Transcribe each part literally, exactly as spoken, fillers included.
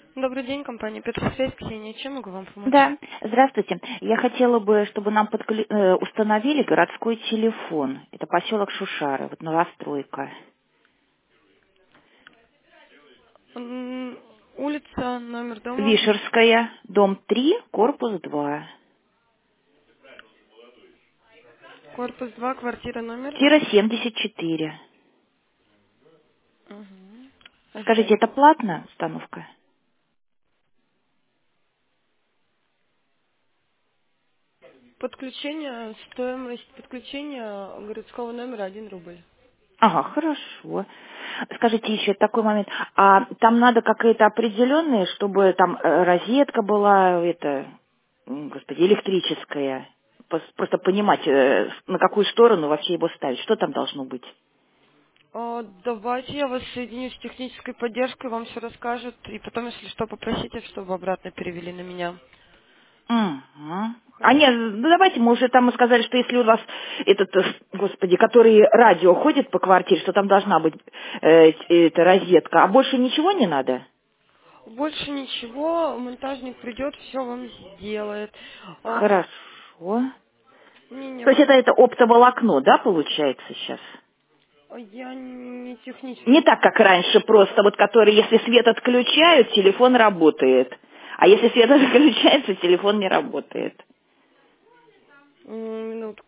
Добрый день, компания Петросвязь, Ксения. Чем могу вам помочь? Да, здравствуйте. Я хотела бы, чтобы нам подклю- э, установили городской телефон. Это поселок Шушары, вот новостройка. М, Улица, номер дома, Вишерская, дом три, корпус два. корпус два, квартира, номер. Тира семьдесят четыре. Мгм. Скажите, Ожидайте. это платная установка? Подключение, стоимость подключения городского номера один рубль. Ага, хорошо. Скажите еще такой момент. А там надо какая-то определенная, чтобы там э, розетка была, это, м, господи, электрическая. Пос- Просто понимать, э, на какую сторону вообще его ставить. Что там должно быть? А, давайте я вас соединю с технической поддержкой, вам все расскажут, и потом, если что, попросите, чтобы обратно перевели на меня. Мгм. А Хорошо? нет, ну давайте мы уже там мы сказали, что если у вас этот, э, господи, который радио ходит по квартире, что там должна быть э, эта розетка, а больше ничего не надо? Больше ничего, монтажник придет, все вам сделает. А, Хорошо. мне То есть это, необходимо... это оптоволокно, да, получается сейчас? Я не Не технический. так, как раньше, просто вот который, если свет отключают, телефон работает. А если свет отключается, телефон не работает. М, Минутку.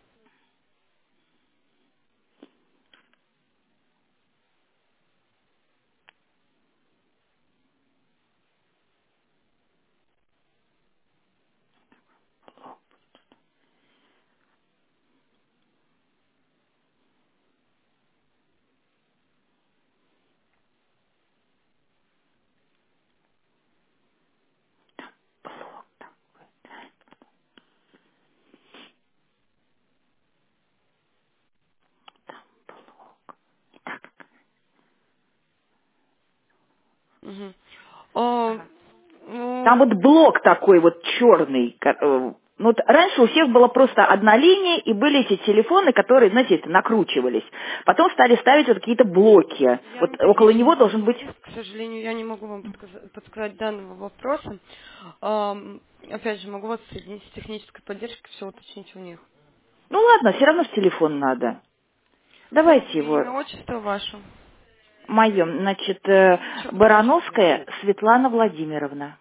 Мгм. А, Там ну, вот блок такой вот черный. ко- э, Ну, вот раньше у всех была просто одна линия, и были эти телефоны, которые, знаете, это, накручивались. Потом стали ставить вот какие-то блоки. я не Вот около него технический должен быть... специалист, к сожалению, я не могу вам подказа- подсказать данного вопроса. Ам, опять же, могу вас соединить с технической поддержкой, все уточнить у них. Ну ладно, все равно в телефон надо. Давайте Хорошо, его имя, отчество ваше. моем. Значит, э, Счет вашего. Барановская Светлана Владимировна.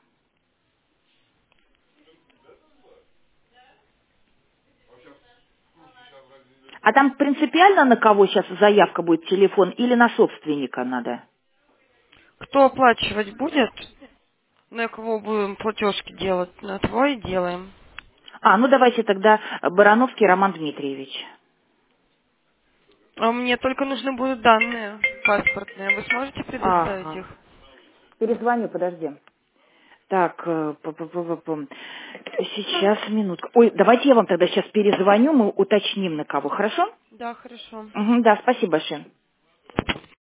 А там принципиально на кого сейчас заявка будет телефон или на собственника надо? Кто оплачивать будет? На кого будем платежки делать? На твой делаем. А, ну давайте тогда Барановский Роман Дмитриевич. А мне только нужны будут данные паспортные. Вы сможете предоставить Ага. их? Перезвоню, подожди. Так, э, п- п- п- п- пом. Сейчас, минутку. Ой, давайте я вам тогда сейчас перезвоню, мы уточним на кого, хорошо? Да, хорошо. Мгм, да, спасибо большое.